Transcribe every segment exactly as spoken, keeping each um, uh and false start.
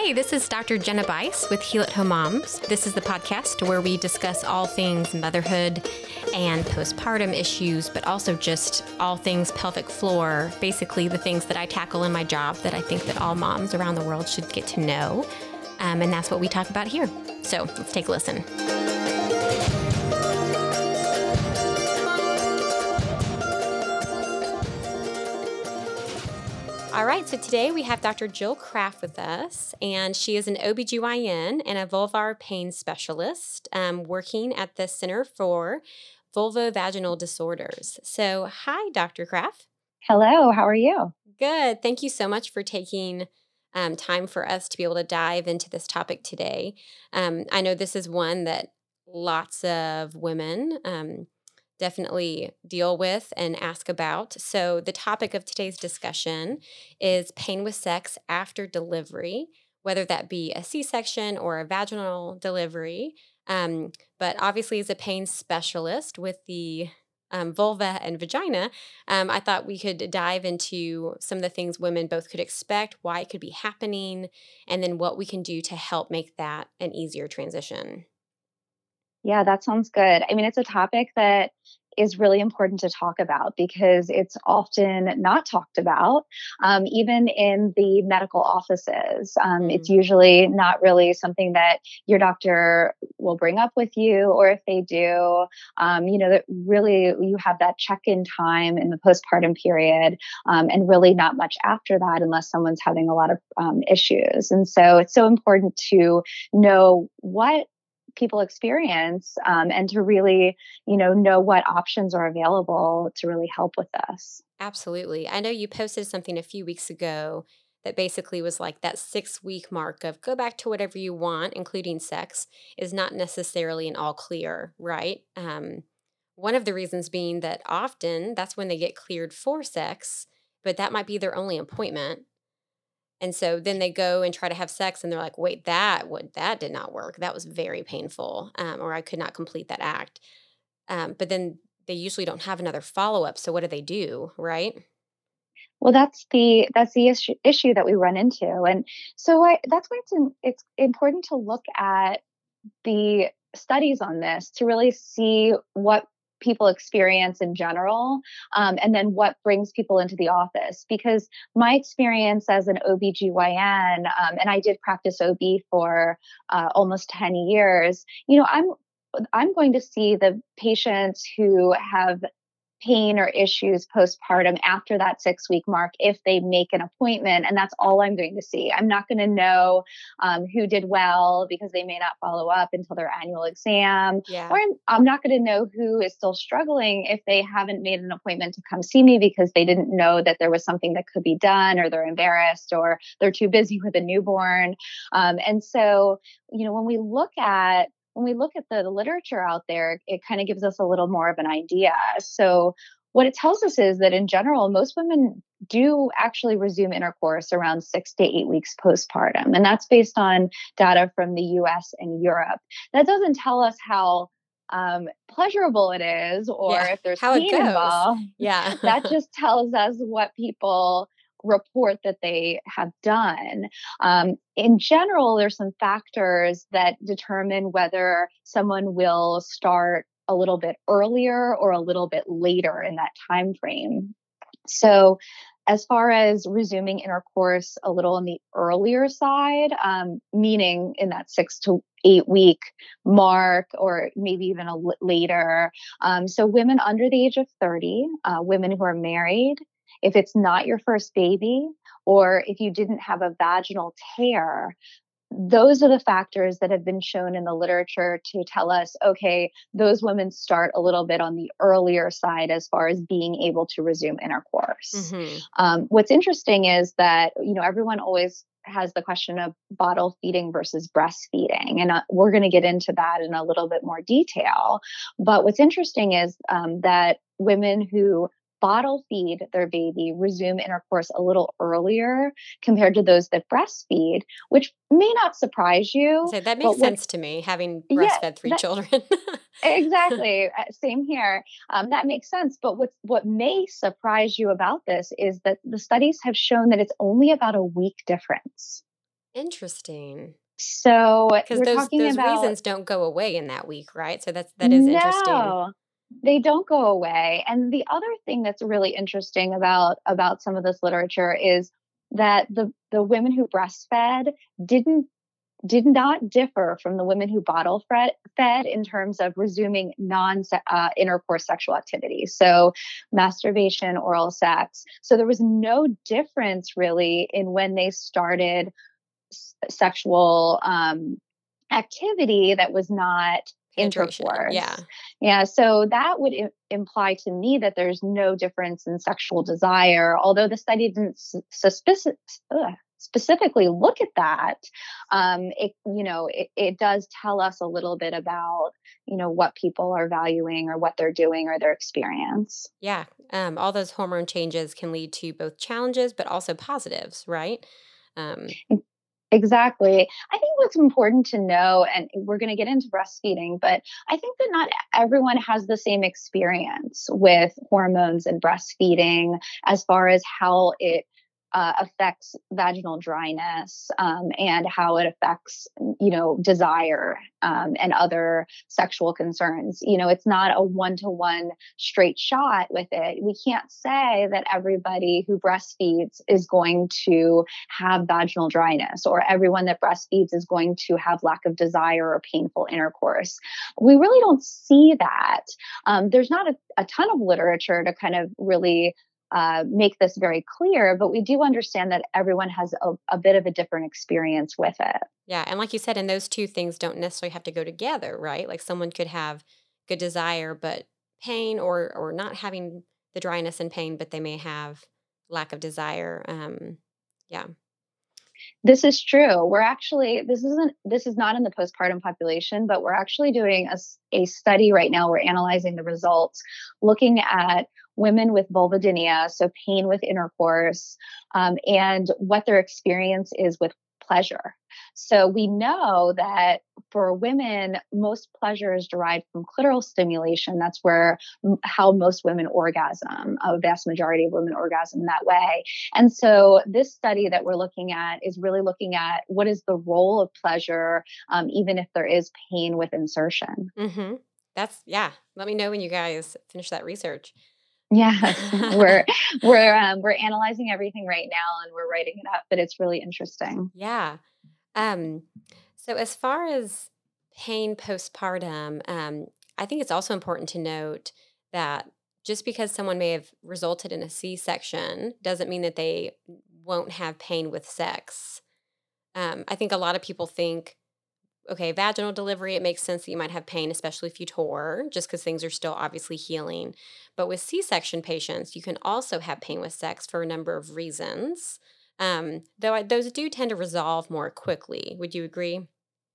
Hey, this is Doctor Jenna Bice with Heal at Home Moms. This is the podcast where we discuss all things motherhood and postpartum issues, but also just all things pelvic floor, basically the things that I tackle in my job that I think that all moms around the world should get to know. Um, and that's what we talk about here. So let's take a listen. All right, so today we have Doctor Jill Kraft with us, and she is an O B G Y N and a vulvar pain specialist um, working at the Center for Vulvovaginal Disorders. So hi, Doctor Kraft. Hello, how are you? Good. Thank you so much for taking um, time for us to be able to dive into this topic today. Um, I know this is one that lots of women um, definitely deal with and ask about. So the topic of today's discussion is pain with sex after delivery, whether that be a C-section or a vaginal delivery. Um, but obviously as a pain specialist with the um, vulva and vagina, um, I thought we could dive into some of the things women both could expect, why it could be happening, and then what we can do to help make that an easier transition. Yeah, that sounds good. I mean, it's a topic that is really important to talk about because it's often not talked about, um, even in the medical offices. Um, Mm. It's usually not really something that your doctor will bring up with you, or if they do, um, you know, that really you have that check-in time in the postpartum period, um, and really not much after that unless someone's having a lot of um, issues. And so it's so important to know what people experience, um, and to really, you know, know what options are available to really help with this. Absolutely. I know you posted something a few weeks ago that basically was like that six week mark of go back to whatever you want, including sex, is not necessarily an all clear, right? Um, one of the reasons being that often that's when they get cleared for sex, but that might be their only appointment. And so then they go and try to have sex and they're like, wait, that would that did not work. That was very painful. Um, or I could not complete that act. Um, but then they usually don't have another follow up. So what do they do, right? Well, that's the that's the issue, issue that we run into, and so I, that's why it's in, it's important to look at the studies on this to really see what people experience in general, um, and then what brings people into the office. Because my experience as an O B G Y N, um, and I did practice O B for uh, almost ten years, you know, I'm I'm going to see the patients who have pain or issues postpartum after that six week mark if they make an appointment. And that's all I'm going to see. I'm not going to know um, who did well because they may not follow up until their annual exam. Yeah. Or I'm, I'm not going to know who is still struggling if they haven't made an appointment to come see me because they didn't know that there was something that could be done, or they're embarrassed, or they're too busy with a newborn. Um, and so, you know, when we look at when we look at the literature out there, it kind of gives us a little more of an idea. So what it tells us is that in general, most women do actually resume intercourse around six to eight weeks postpartum. And that's based on data from the U S and Europe. That doesn't tell us how um, pleasurable it is or Yeah. if there's How it pain goes. involved. Yeah. That just tells us what people report that they have done. Um, in general, there's some factors that determine whether someone will start a little bit earlier or a little bit later in that time frame. So, as far as resuming intercourse a little on the earlier side, um, meaning in that six to eight week mark, or maybe even a l- later. Um, so, women under the age of thirty, uh, women who are married, if it's not your first baby, or if you didn't have a vaginal tear, those are the factors that have been shown in the literature to tell us, okay, those women start a little bit on the earlier side as far as being able to resume intercourse. Mm-hmm. Um, what's interesting is that, you know, everyone always has the question of bottle feeding versus breastfeeding. And uh, we're going to get into that in a little bit more detail. But what's interesting is um, that women who bottle feed their baby resume intercourse a little earlier compared to those that breastfeed, which may not surprise you. So that makes But what, sense to me, having yeah, breastfed three that children. exactly. Uh, Same here. Um, that makes sense. But what what may surprise you about this is that the studies have shown that it's only about a week difference. Interesting. So Because we're those talking those about reasons don't go away in that week, right? So that's that is interesting. no, they don't go away. And the other thing that's really interesting about about some of this literature is that the the women who breastfed didn't did not differ from the women who bottle fed, fed in terms of resuming non uh, intercourse sexual activity. So, masturbation, oral sex. So, there was no difference really in when they started s- sexual um, activity that was not Penetration. intercourse. Yeah. Yeah, so that would I- imply to me that there's no difference in sexual desire, although the study didn't s- suspicious, ugh, specifically look at that. Um, it you know it, it does tell us a little bit about you know what people are valuing or what they're doing or their experience. Yeah. Um, all those hormone changes can lead to both challenges, but also positives, right? Um, Exactly. I think what's important to know, and we're going to get into breastfeeding, but I think that not everyone has the same experience with hormones and breastfeeding as far as how it uh, affects vaginal dryness um, and how it affects, you know, desire um, and other sexual concerns. You know, it's not a one to one straight shot with it. We can't say that everybody who breastfeeds is going to have vaginal dryness or everyone that breastfeeds is going to have lack of desire or painful intercourse. We really don't see that. Um, there's not a, a ton of literature to kind of really uh, make this very clear, but we do understand that everyone has a, a bit of a different experience with it. yeah. And like you said, and those two things don't necessarily have to go together, right? Like someone could have good desire, but pain, or or not having the dryness and pain, but they may have lack of desire. Um, yeah. This is true. We're actually, this isn't, this is not in the postpartum population, but we're actually doing a, s- a study right now. We're analyzing the results, looking at women with vulvodynia, so pain with intercourse, um, and what their experience is with pleasure. So we know that for women, most pleasure is derived from clitoral stimulation. That's where m- how most women orgasm. A vast majority of women orgasm that way. And so this study that we're looking at is really looking at what is the role of pleasure, um, even if there is pain with insertion. Mm-hmm. That's yeah. Let me know when you guys finish that research. Yes, we're we're um, we're analyzing everything right now and we're writing it up, but it's really interesting. Yeah. Um, so as far as pain postpartum, um, I think it's also important to note that just because someone may have resulted in a C-section doesn't mean that they won't have pain with sex. Um, I think a lot of people think, okay, vaginal delivery, it makes sense that you might have pain, especially if you tore, just because things are still obviously healing. But with C section patients, you can also have pain with sex for a number of reasons. Um, though I, those do tend to resolve more quickly. Would you agree?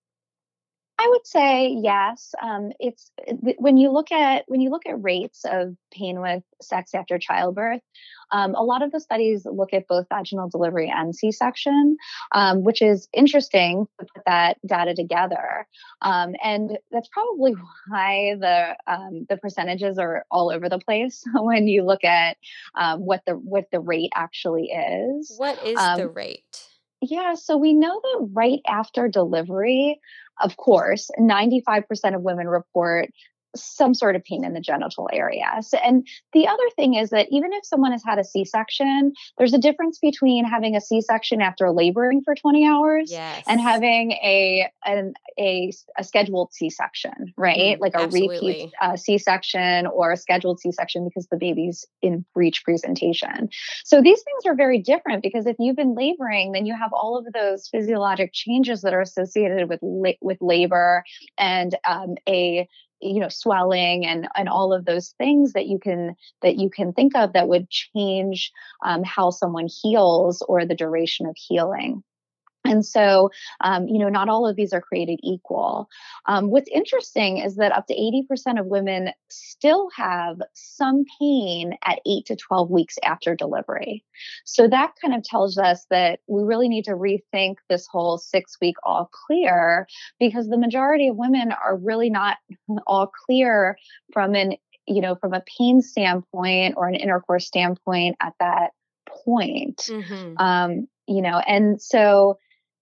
I would say yes. Um, it's th- when you look at when you look at rates of pain with sex after childbirth, um, a lot of the studies look at both vaginal delivery and C-section, um, which is interesting to put that data together. Um, and that's probably why the um, the percentages are all over the place when you look at um, what the what the rate actually is. What is the Um, rate? yeah, so we know that right after delivery, of course, ninety-five percent of women report some sort of pain in the genital area. So, and the other thing is that even if someone has had a C-section, there's a difference between having a C-section after laboring for twenty hours and Yes. having a an, a, a scheduled C-section, right? Mm-hmm. Like a repeat Absolutely. uh, C-section or a scheduled C-section because the baby's in breech presentation. So these things are very different because if you've been laboring, then you have all of those physiologic changes that are associated with la- with labor and um, a you know swelling and and all of those things that you can that you can think of that would change um, how someone heals or the duration of healing. And so, um, you know, not all of these are created equal. Um, what's interesting is that up to eighty percent of women still have some pain at eight to twelve weeks after delivery. So that kind of tells us that we really need to rethink this whole six week all clear because the majority of women are really not all clear from an, you know, from a pain standpoint or an intercourse standpoint at that point. Mm-hmm. Um, you know, and so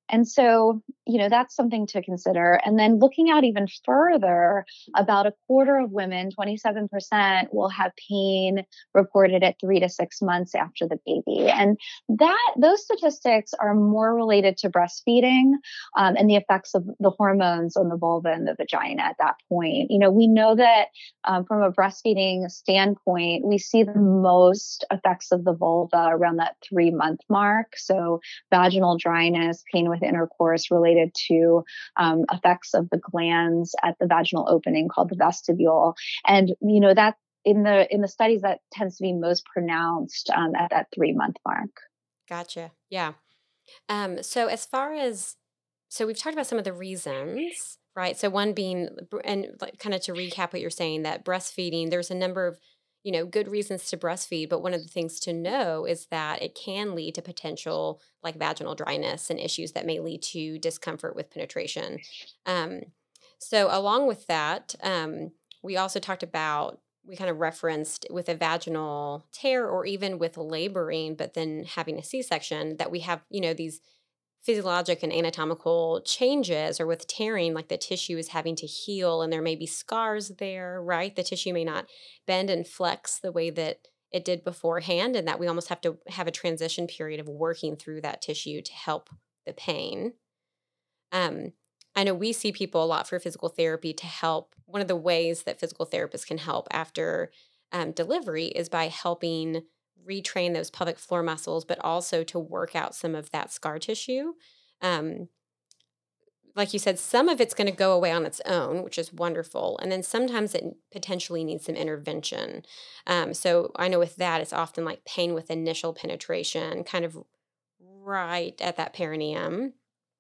and so, you know, that's something to consider. And then looking out even further, about a quarter of women, twenty-seven percent, will have pain reported at three to six months after the baby. And that those statistics are more related to breastfeeding um, and the effects of the hormones on the vulva and the vagina at that point. You know, we know that um, from a breastfeeding standpoint, we see the most effects of the vulva around that three month mark. So vaginal dryness, pain with intercourse related to um, effects of the glands at the vaginal opening called the vestibule. And, you know, that in the in the studies that tends to be most pronounced um, at that three month mark. Gotcha. Yeah. Um, so as far as so we've talked about some of the reasons, right? So one being, br- and like kind of to recap what you're saying, that breastfeeding, there's a number of, you know, good reasons to breastfeed, but one of the things to know is that it can lead to potential like vaginal dryness and issues that may lead to discomfort with penetration. Um, so along with that, um, we also talked about, we kind of referenced with a vaginal tear or even with laboring, but then having a C-section, that we have, you know, these physiologic and anatomical changes, or with tearing, like the tissue is having to heal and there may be scars there, right? The tissue may not bend and flex the way that it did beforehand, and that we almost have to have a transition period of working through that tissue to help the pain. Um, I know we see people a lot for physical therapy to help. One of the ways that physical therapists can help after um, delivery is by helping retrain those pelvic floor muscles, but also to work out some of that scar tissue. Um, like you said, some of it's going to go away on its own, which is wonderful. And then sometimes it potentially needs some intervention. Um, so I know with that, it's often like pain with initial penetration, kind of right at that perineum.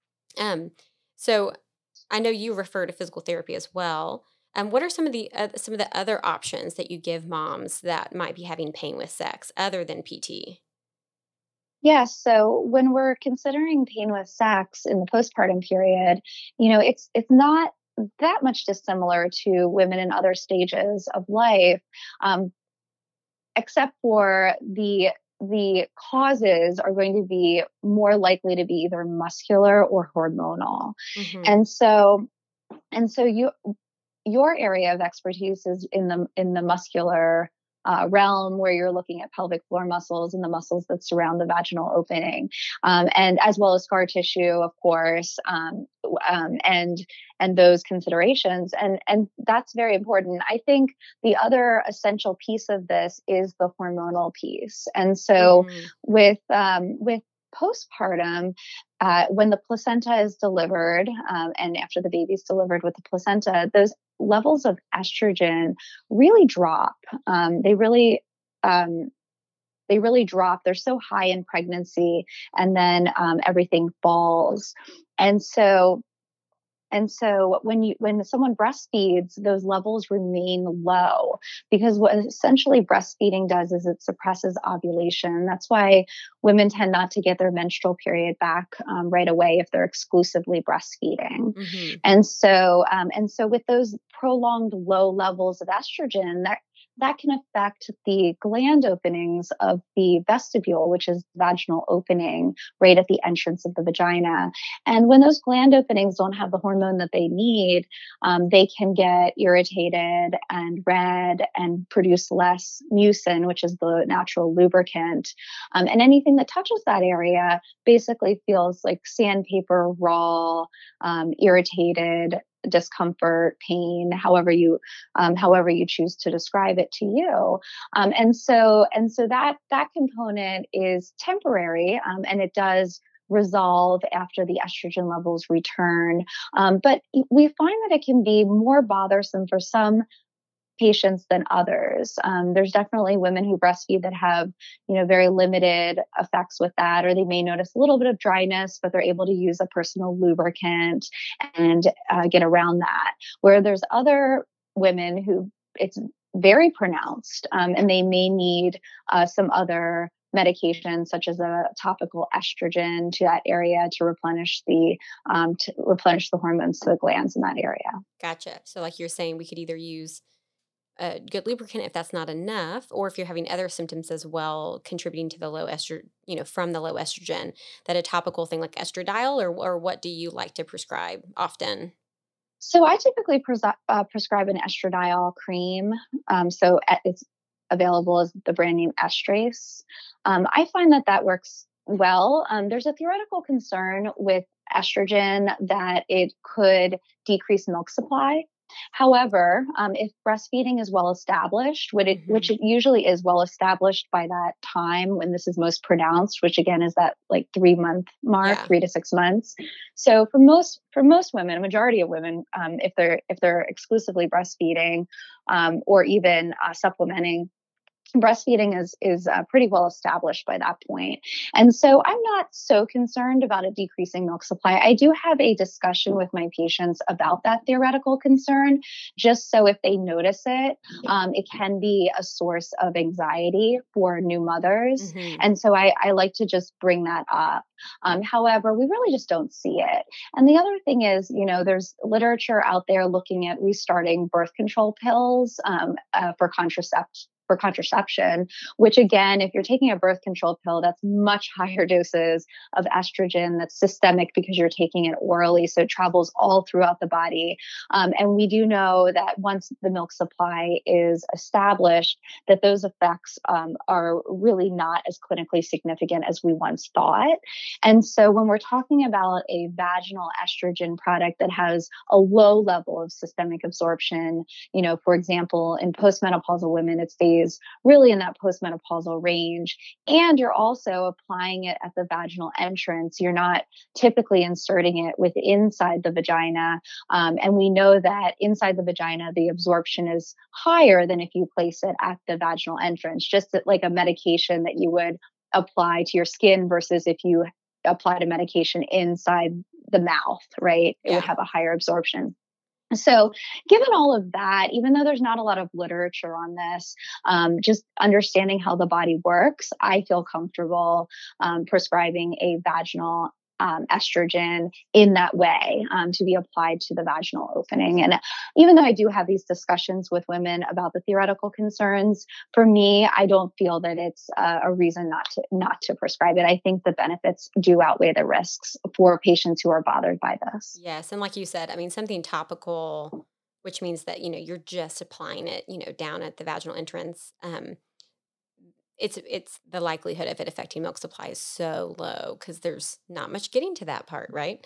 Um, so I know you refer to physical therapy as well. Um, what are some of the uh, some of the other options that you give moms that might be having pain with sex other than P T? Yeah, so when we're considering pain with sex in the postpartum period, you know, it's it's not that much dissimilar to women in other stages of life, um, except for the the causes are going to be more likely to be either muscular or hormonal. Mm-hmm. And so and so you your area of expertise is in the in the muscular uh, realm, where you're looking at pelvic floor muscles and the muscles that surround the vaginal opening, um, and as well as scar tissue, of course, um, um, and and those considerations, and and that's very important. I think the other essential piece of this is the hormonal piece, and so Mm-hmm. with um, with postpartum, uh, when the placenta is delivered, um, and after the baby's delivered with the placenta, those levels of estrogen really drop. Um, they really, um, they really drop. They're so high in pregnancy, and then um, everything falls. And so, and so when you when someone breastfeeds, those levels remain low, because what essentially breastfeeding does is it suppresses ovulation. That's why women tend not to get their menstrual period back um, right away if they're exclusively breastfeeding. Mm-hmm. And so um, and so with those prolonged low levels of estrogen, that that can affect the gland openings of the vestibule, which is the vaginal opening right at the entrance of the vagina. And when those gland openings don't have the hormone that they need, um, they can get irritated and red and produce less mucin, which is the natural lubricant. Um, and anything that touches that area basically feels like sandpaper, raw, um, irritated, discomfort, pain, however you um, however you choose to describe it to you. Um, and so and so that that component is temporary, um, and it does resolve after the estrogen levels return. Um, but we find that it can be more bothersome for some patients than others. Um, there's definitely women who breastfeed that have, you know, very limited effects with that, or they may notice a little bit of dryness, but they're able to use a personal lubricant and uh, get around that. Where there's other women who it's very pronounced, um, and they may need uh, some other medication, such as a topical estrogen to that area to replenish the um, to replenish the hormones to the glands in that area. Gotcha. So, like you're saying, we could either use a good lubricant if that's not enough, or if you're having other symptoms as well, contributing to the low estrogen, you know, from the low estrogen, that a topical thing like estradiol, or or what do you like to prescribe often? So I typically presi- uh, prescribe an estradiol cream. Um, so e- it's available as the brand name Estrace. Um, I find that that works well. Um, there's a theoretical concern with estrogen that it could decrease milk supply. However, um, if breastfeeding is well established, which it, which Hmm. it usually is well established by that time when this is most pronounced, which again is that like three month mark, Yeah. three to six months. So for most for most women, a majority of women, um, if they're if they're exclusively breastfeeding um, or even uh, supplementing, breastfeeding is is uh, pretty well established by that point. And so I'm not so concerned about a decreasing milk supply. I do have a discussion with my patients about that theoretical concern, just so if they notice it, um, it can be a source of anxiety for new mothers. Hmm. And so I, I like to just bring that up. Um, however, we really just don't see it. And the other thing is, you know, there's literature out there looking at restarting birth control pills um, uh, for contraception for contraception, which again, if you're taking a birth control pill, that's much higher doses of estrogen that's systemic because you're taking it orally. So it travels all throughout the body. Um, and we do know that once the milk supply is established, that those effects um, are really not as clinically significant as we once thought. And so when we're talking about a vaginal estrogen product that has a low level of systemic absorption, you know, for example, in postmenopausal women, it stays really in that postmenopausal range. And you're also applying it at the vaginal entrance. You're not typically inserting it with inside the vagina. Um, and we know that inside the vagina, the absorption is higher than if you place it at the vaginal entrance, just like a medication that you would apply to your skin versus if you applied a medication inside the mouth, right? It would Yeah. have a higher absorption. So, given all of that, even though there's not a lot of literature on this, um, just understanding how the body works, I feel comfortable um, prescribing a vaginal um, estrogen in that way um, to be applied to the vaginal opening. And even though I do have these discussions with women about the theoretical concerns, for me, I don't feel that it's uh, a reason not to not to prescribe it. I think the benefits do outweigh the risks for patients who are bothered by this. Yes, and like you said, I mean, something topical, which means that, you know, you're just applying it, you know, down at the vaginal entrance. Um, it's it's the likelihood of it affecting milk supply is so low because there's not much getting to that part, right?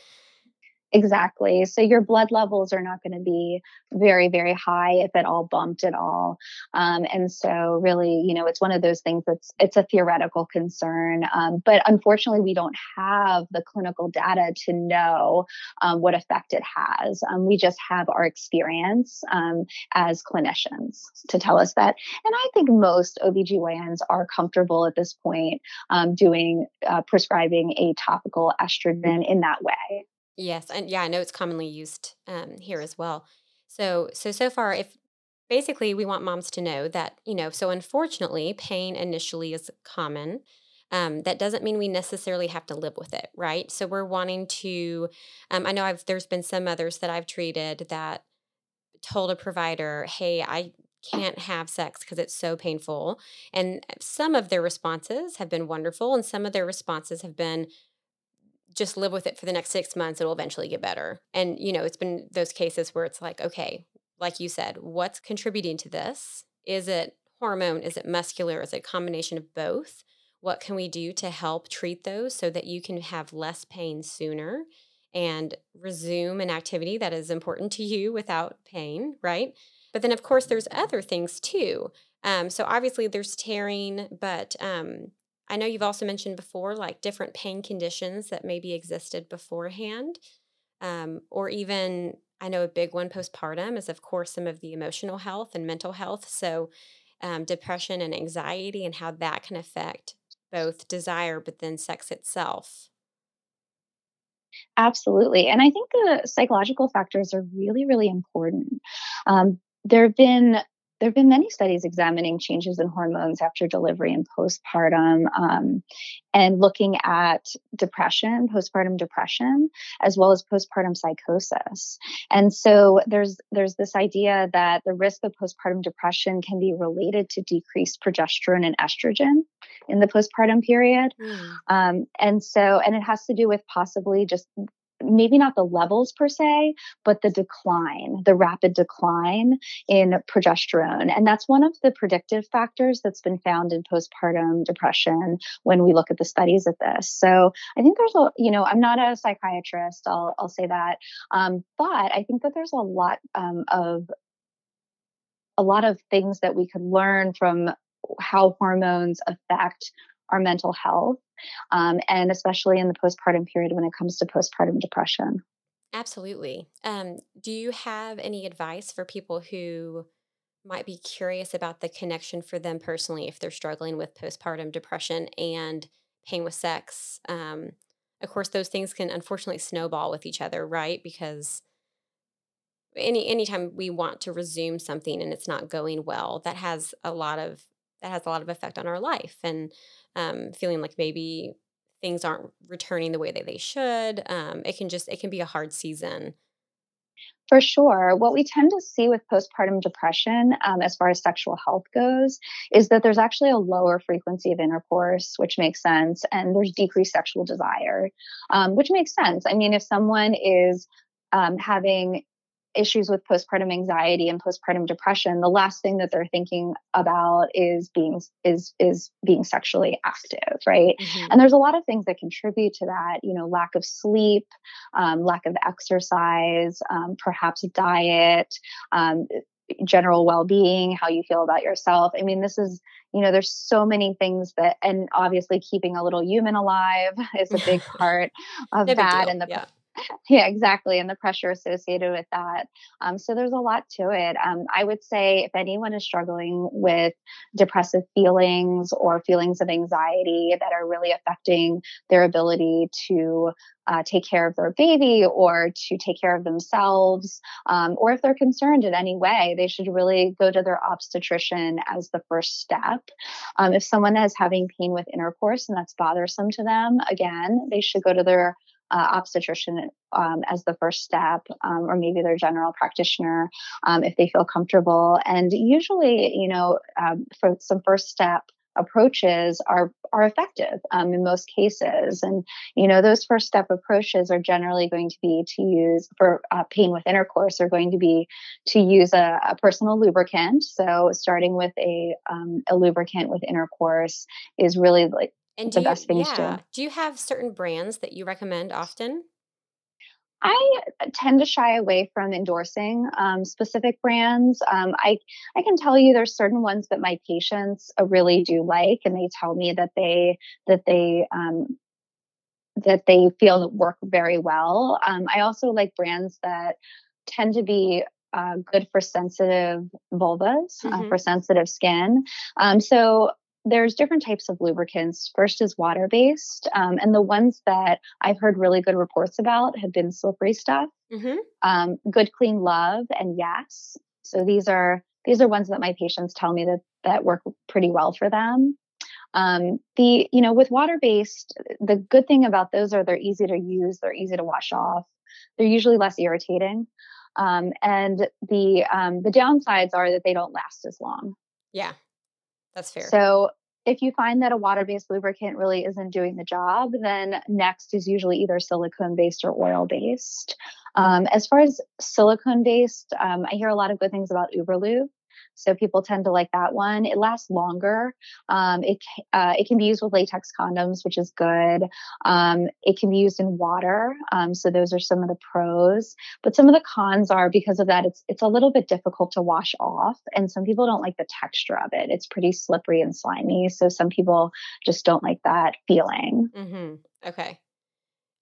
Exactly. So your blood levels are not going to be very, very high, if at all bumped at all. Um, and so really, you know, it's one of those things that's, it's a theoretical concern. Um, but unfortunately, we don't have the clinical data to know um, what effect it has. Um, we just have our experience um, as clinicians to tell us that. And I think most O B G Y Ns are comfortable at this point um, doing, uh, prescribing a topical estrogen in that way. Yes, and yeah, I know it's commonly used um, here as well. So, so so far, if basically we want moms to know that, you know, so unfortunately, pain initially is common. Um, that doesn't mean we necessarily have to live with it, right? So we're wanting to. Um, I know I've there's been some others that I've treated that told a provider, "Hey, I can't have sex because it's so painful," and some of their responses have been wonderful, and some of their responses have been just live with it for the next six months. It'll eventually get better. And, you know, it's been those cases where it's like, okay, like you said, what's contributing to this? Is it hormone? Is it muscular? Is it a combination of both? What can we do to help treat those so that you can have less pain sooner and resume an activity that is important to you without pain, right? But then, of course, there's other things too. Um, so obviously, there's tearing, but um, I know you've also mentioned before, like different pain conditions that maybe existed beforehand, um, or even I know a big one postpartum is, of course, some of the emotional health and mental health. So, um, depression and anxiety, and how that can affect both desire, but then sex itself. Absolutely. And I think the psychological factors are really, really important. Um, there have been there have been many studies examining changes in hormones after delivery and postpartum, um, and looking at depression, postpartum depression, as well as postpartum psychosis. And so there's there's this idea that the risk of postpartum depression can be related to decreased progesterone and estrogen in the postpartum period. Mm. Um, and so, and it has to do with possibly just maybe not the levels per se, but the decline, the rapid decline in progesterone. And that's one of the predictive factors that's been found in postpartum depression when we look at the studies of this. So I think there's a, you know, I'm not a psychiatrist, I'll, I'll say that. Um, but I think that there's a lot um, of, a lot of things that we could learn from how hormones affect our mental health, um, and especially in the postpartum period when it comes to postpartum depression. Absolutely. Um, do you have any advice for people who might be curious about the connection for them personally if they're struggling with postpartum depression and pain with sex? Um, of course, those things can unfortunately snowball with each other, right? Because any anytime we want to resume something and it's not going well, that has a lot of that has a lot of effect on our life, and um, feeling like maybe things aren't returning the way that they should. Um, it can just it can be a hard season. For sure. What we tend to see with postpartum depression, um, as far as sexual health goes, is that there's actually a lower frequency of intercourse, which makes sense, and there's decreased sexual desire, um, which makes sense. I mean, if someone is um, having issues with postpartum anxiety and postpartum depression, the last thing that they're thinking about is being is is being sexually active, right? Hmm. And there's a lot of things that contribute to that, you know, lack of sleep, um, lack of exercise, um, perhaps diet, um, general well-being, how you feel about yourself. I mean, this is, you know, there's so many things that, and obviously keeping a little human alive is a big part of No big that, deal. and the Yeah. yeah, exactly. And the pressure associated with that. Um, so there's a lot to it. Um, I would say if anyone is struggling with depressive feelings or feelings of anxiety that are really affecting their ability to uh, take care of their baby or to take care of themselves, um, or if they're concerned in any way, they should really go to their obstetrician as the first step. Um, if someone is having pain with intercourse and that's bothersome to them, again, they should go to their uh, obstetrician um, as the first step, um, or maybe their general practitioner um, if they feel comfortable. And usually, you know, um, for some first step approaches are are effective um, in most cases. And you know, those first step approaches are generally going to be to use for uh, pain with intercourse are going to be to use a, a personal lubricant. So starting with a um, a lubricant with intercourse is really like And do the you, best thing to yeah, do. do you have certain brands that you recommend often? I tend to shy away from endorsing um, specific brands. Um, I I can tell you there's certain ones that my patients uh, really do like, and they tell me that they that they um, that they feel that work very well. Um, I also like brands that tend to be uh, good for sensitive vulvas, uh, Hmm. for sensitive skin. Um, so there's different types of lubricants. First is water based, um, and the ones that I've heard really good reports about have been Slippery Stuff, Hmm. um, Good Clean Love, and Yes. So these are these are ones that my patients tell me that that work pretty well for them. Um, the, you know, with water based, the good thing about those are they're easy to use, they're easy to wash off, they're usually less irritating. Um, and the um, the downsides are that they don't last as long. Yeah, that's fair. So if you find that a water based lubricant really isn't doing the job, then next is usually either silicone based or oil based. Um, as far as silicone based, um, I hear a lot of good things about Uberlube. So people tend to like that one. It lasts longer. Um, it uh, it can be used with latex condoms, which is good. Um, it can be used in water. Um, so those are some of the pros. But some of the cons are because of that, it's it's a little bit difficult to wash off, and some people don't like the texture of it. It's pretty slippery and slimy. So some people just don't like that feeling. Hmm. Okay.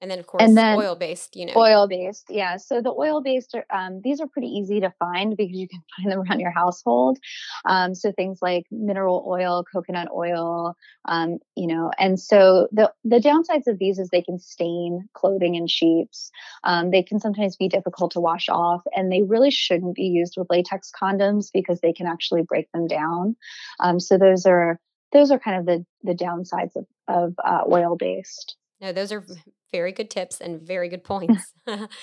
And then, of And course, then oil-based, you know. oil-based, yeah. So the oil-based are, um, these are pretty easy to find because you can find them around your household. Um, so things like mineral oil, coconut oil, um, you know, and so the the downsides of these is they can stain clothing and sheets. Um, they can sometimes be difficult to wash off, and they really shouldn't be used with latex condoms because they can actually break them down. Um, so those are those are kind of the the downsides of of uh, oil-based. No, those are v- very good tips and very good points.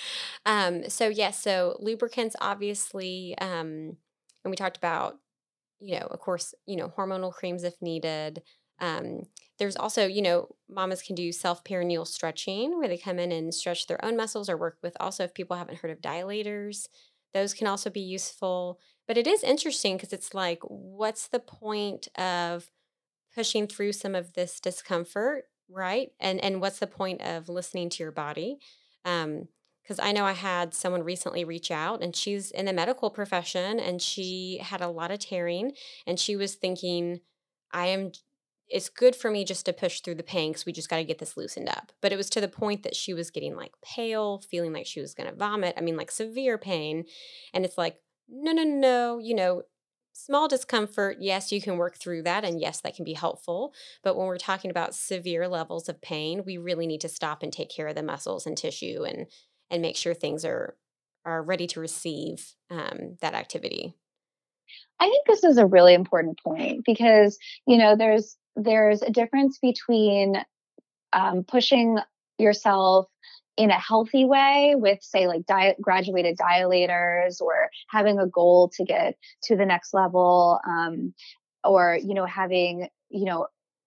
um, so yes, so lubricants obviously, um, and we talked about, you know, of course, you know, hormonal creams if needed. Um, there's also, you know, mamas can do self perineal stretching where they come in and stretch their own muscles or work with also if people haven't heard of dilators. Those can also be useful. But it is interesting because it's like, what's the point of pushing through some of this discomfort, right? And and what's the point of listening to your body? Um, because I know I had someone recently reach out and she's in the medical profession and she had a lot of tearing and she was thinking, I am it's good for me just to push through the pain because we just got to get this loosened up. But it was to the point that she was getting like pale, feeling like she was going to vomit. I mean, like severe pain. And it's like, no, no, no, no, you know, small discomfort, yes, you can work through that. And yes, that can be helpful. But when we're talking about severe levels of pain, we really need to stop and take care of the muscles and tissue and and make sure things are are ready to receive um, that activity. I think this is a really important point because, you know, there's there's a difference between um, pushing yourself in a healthy way with, say, like diet, graduated dilators or having a goal to get to the next level, um, or, you know, having, you know,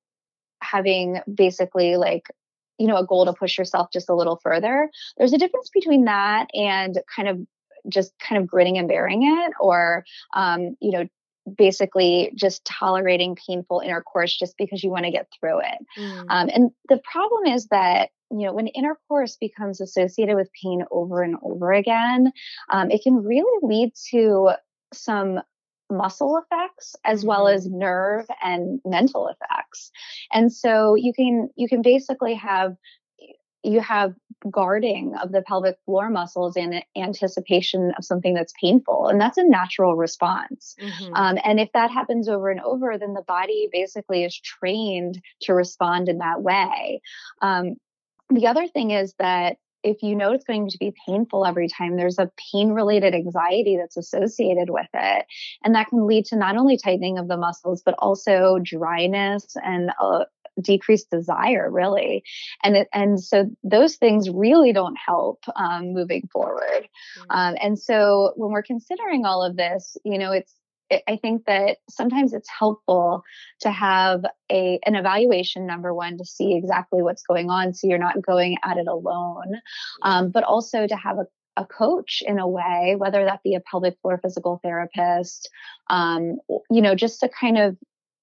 having basically like, you know, a goal to push yourself just a little further. There's a difference between that and kind of just kind of gritting and bearing it, or, um, you know, basically just tolerating painful intercourse just because you want to get through it. Mm. Um, and the problem is that, you know, when intercourse becomes associated with pain over and over again, um, it can really lead to some muscle effects as well Hmm. as nerve and mental effects. And so you can you can basically have you have guarding of the pelvic floor muscles in anticipation of something that's painful, and that's a natural response. Hmm. Um, and if that happens over and over, then the body basically is trained to respond in that way. Um, the other thing is that if you know it's going to be painful every time, there's a pain related anxiety that's associated with it. And that can lead to not only tightening of the muscles, but also dryness and a decreased desire, really. And, it, and so those things really don't help um, moving forward. Mm. Um, and so when we're considering all of this, you know, it's, I think that sometimes it's helpful to have a an evaluation, number one, to see exactly what's going on so you're not going at it alone, Yeah. um, but also to have a a coach in a way, whether that be a pelvic floor physical therapist, um, you know, just to kind of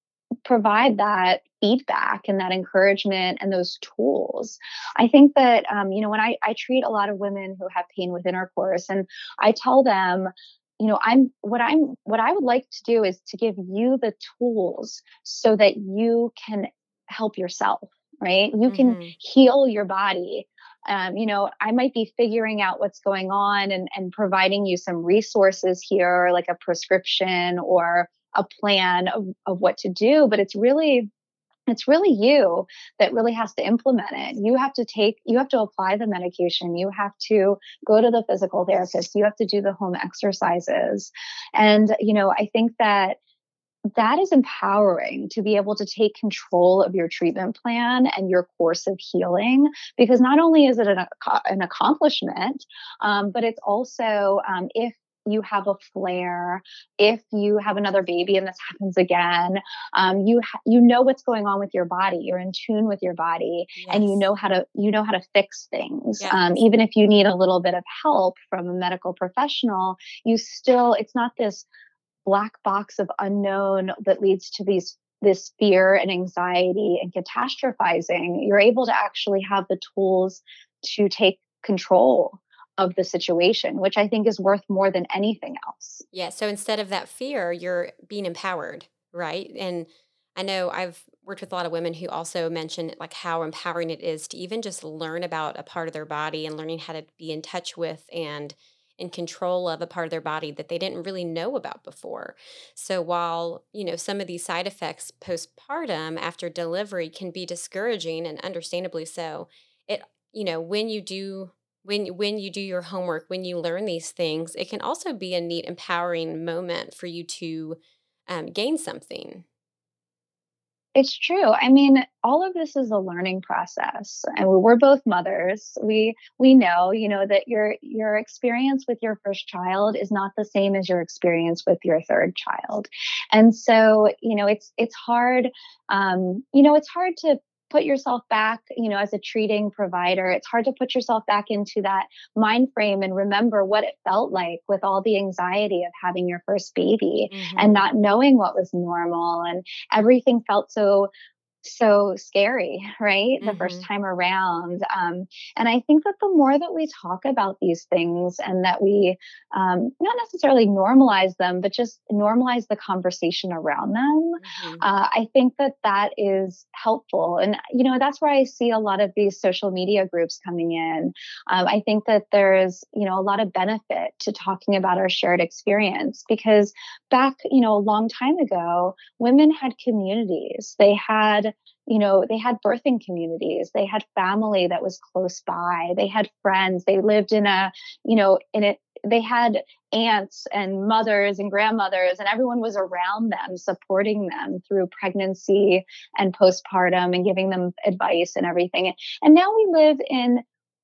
provide that feedback and that encouragement and those tools. I think that, um, you know, when I, I treat a lot of women who have pain with intercourse, and I tell them, you know, I'm what I'm what I would like to do is to give you the tools so that you can help yourself, right? You can Hmm. heal your body. Um, you know, I might be figuring out what's going on and, and providing you some resources here, like a prescription or a plan of, of what to do, but it's really it's really you that really has to implement it. You have to take, you have to apply the medication. You have to go to the physical therapist. You have to do the home exercises. And, you know, I think that that is empowering to be able to take control of your treatment plan and your course of healing, because not only is it an, an accomplishment, um, but it's also um, if you have a flare, if you have another baby and this happens again, um, you ha- you know what's going on with your body. You're in tune with your body, and you Yes. know how to you know how to fix things. Um, Yes. even if you need a little bit of help from a medical professional, you still it's not this black box of unknown that leads to these this fear and anxiety and catastrophizing. You're able to actually have the tools to take control of the situation, which I think is worth more than anything else. Yeah. So instead of that fear, you're being empowered, right? And I know I've worked with a lot of women who also mentioned like how empowering it is to even just learn about a part of their body and learning how to be in touch with and in control of a part of their body that they didn't really know about before. So while, you know, some of these side effects postpartum after delivery can be discouraging and understandably so, it, you know, when you do when when you do your homework, when you learn these things, it can also be a neat empowering moment for you to um, gain something. It's true. I mean, all of this is a learning process, and we're both mothers. We we know, you know, that your your experience with your first child is not the same as your experience with your third child, and so you know, it's it's hard. Um, you know, it's hard to put yourself back. You know, as a treating provider, it's hard to put yourself back into that mind frame and remember what it felt like with all the anxiety of having your first baby and Hmm. not knowing what was normal and everything felt so so scary, right? The first Hmm. time around. Um, and I think that the more that we talk about these things and that we um, not necessarily normalize them, but just normalize the conversation around them, Hmm. uh, I think that that is helpful. And, you know, that's where I see a lot of these social media groups coming in. Um, I think that there's, you know, a lot of benefit to talking about our shared experience because back, you know, a long time ago, women had communities. They had, you know, they had birthing communities. They had family that was close by. They had friends. They lived in a, you know, in it. They had aunts and mothers and grandmothers, and everyone was around them, supporting them through pregnancy and postpartum and giving them advice and everything. And now we live in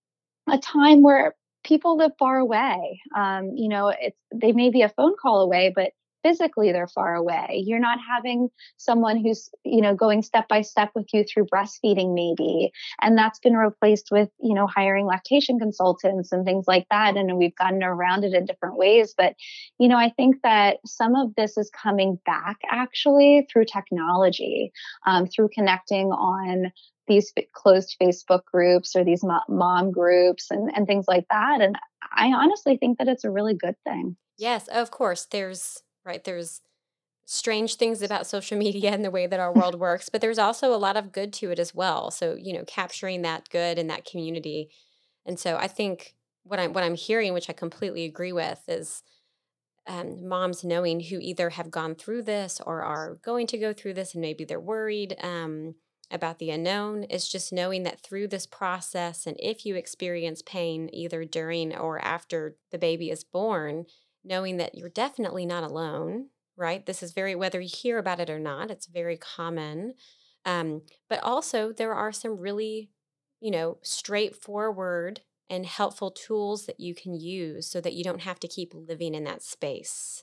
a time where people live far away. Um, you know, it's they may be a phone call away, but physically they're far away. You're not having someone who's, you know, going step by step with you through breastfeeding maybe. And that's been replaced with, you know, hiring lactation consultants and things like that. And we've gotten around it in different ways. But, you know, I think that some of this is coming back actually through technology, um, through connecting on these f- closed Facebook groups or these mo- mom groups and, and things like that. And I honestly think that it's a really good thing. Yes, of course. There's right. There's strange things about social media and the way that our world works, but there's also a lot of good to it as well. So, you know, capturing that good in that community. And so I think what I'm what I'm hearing, which I completely agree with, is um, moms knowing who either have gone through this or are going to go through this, and maybe they're worried um, about the unknown. Is just knowing that through this process, and if you experience pain either during or after the baby is born, knowing that you're definitely not alone. Right? This is very, whether you hear about it or not, it's very common. Um, but also, there are some really, you know, straightforward and helpful tools that you can use so that you don't have to keep living in that space.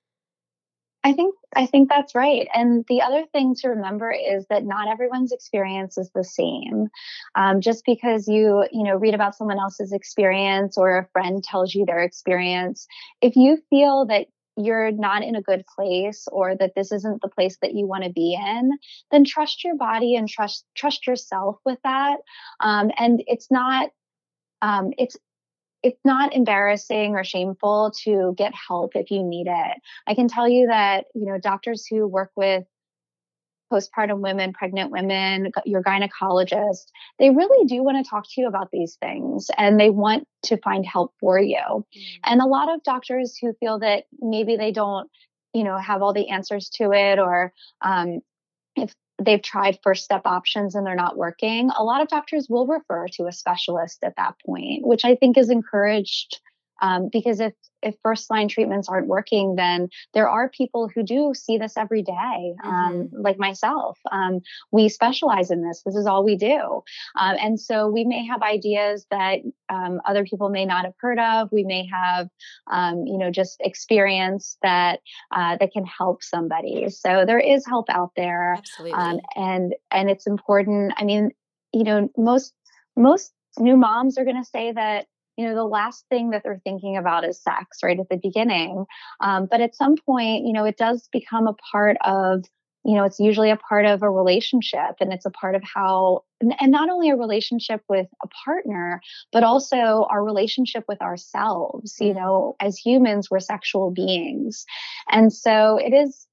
I think I think that's right. And the other thing to remember is that not everyone's experience is the same. Um, just because you you know read about someone else's experience or a friend tells you their experience, if you feel that you're not in a good place or that this isn't the place that you want to be in, then trust your body and trust trust yourself with that. Um, and it's not um, it's it's not embarrassing or shameful to get help if you need it. I can tell you that, you know, doctors who work with postpartum women, pregnant women, your gynecologist, they really do want to talk to you about these things and they want to find help for you. Mm. And a lot of doctors who feel that maybe they don't, you know, have all the answers to it or um, if they've tried first step options and they're not working, a lot of doctors will refer to a specialist at that point, which I think is encouraged. Um, because if if first line treatments aren't working, then there are people who do see this every day, um, Mhm. like myself. Um, we specialize in this. This is all we do, um, and so we may have ideas that um, other people may not have heard of. We may have, um, you know, just experience that uh, that can help somebody. So there is help out there, um, Absolutely. and and it's important. I mean, you know, most most new moms are going to say that you know the last thing that they're thinking about is sex right at the beginning, um, but at some point, you know, it does become a part of. You know, it's usually a part of a relationship and it's a part of how, and and not only a relationship with a partner, but also our relationship with ourselves. You Mm. know, as humans, we're sexual beings. And so it is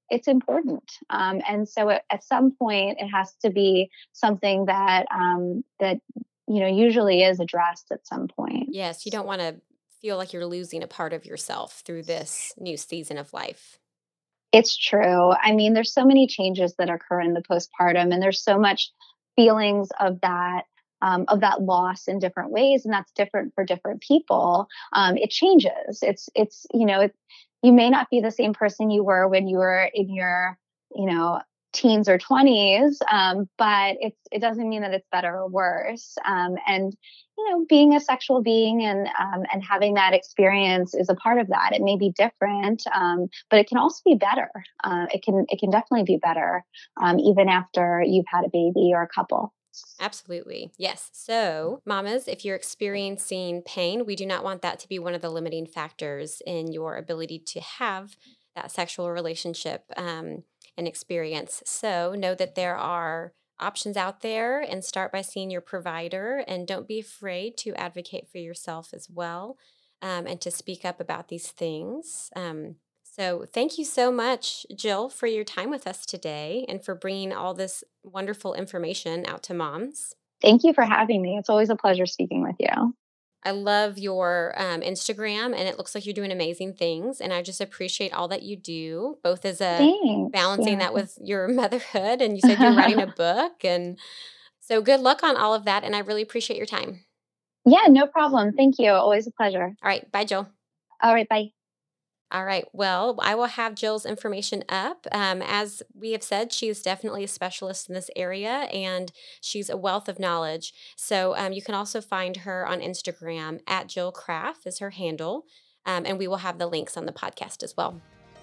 it's important. Um, and so at, at some point, it has to be something that um, that you know usually is addressed at some point. Yes, you don't want to feel like you're losing a part of yourself through this new season of life. It's true. I mean, there's so many changes that occur in the postpartum, and there's so much feelings of that um, of that loss in different ways, and that's different for different people. Um, it changes. It's it's you know it, you may not be the same person you were when you were in your you know teens or twenties, um, but it's it doesn't mean that it's better or worse. Um, and you know, being a sexual being and um, and having that experience is a part of that. It may be different, um, but it can also be better. Uh, it can it can definitely be better, um, even after you've had a baby or a couple. Absolutely. Yes. So, mamas, if you're experiencing pain, we do not want that to be one of the limiting factors in your ability to have that sexual relationship um, and experience. So, know that there are options out there and start by seeing your provider, and don't be afraid to advocate for yourself as well, um, and to speak up about these things. Um, so thank you so much, Jill, for your time with us today and for bringing all this wonderful information out to moms. Thank you for having me. It's always a pleasure speaking with you. I love your um, Instagram, and it looks like you're doing amazing things. And I just appreciate all that you do, both as a Thanks. balancing Yeah. that with your motherhood. And you said you're writing a book. And so good luck on all of that. And I really appreciate your time. Yeah, no problem. Thank you. Always a pleasure. All right. Bye, Jill. All right. Bye. All right. Well, I will have Jill's information up. Um, as we have said, she is definitely a specialist in this area, and she's a wealth of knowledge. So um, you can also find her on Instagram at Jill Craft is her handle. Um, and we will have the links on the podcast as well.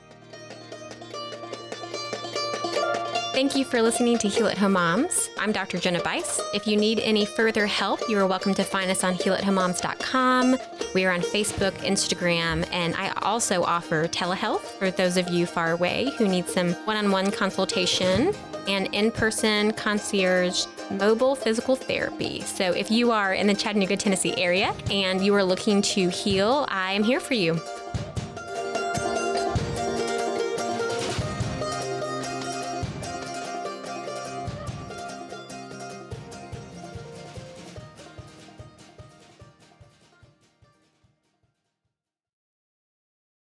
Thank you for listening to Heal at Home Moms. I'm Doctor Jenna Bice. If you need any further help, you are welcome to find us on heal at home moms dot com. We are on Facebook, Instagram, and I also offer telehealth for those of you far away who need some one-on-one consultation and in-person concierge mobile physical therapy. So if you are in the Chattanooga, Tennessee area and you are looking to heal, I am here for you.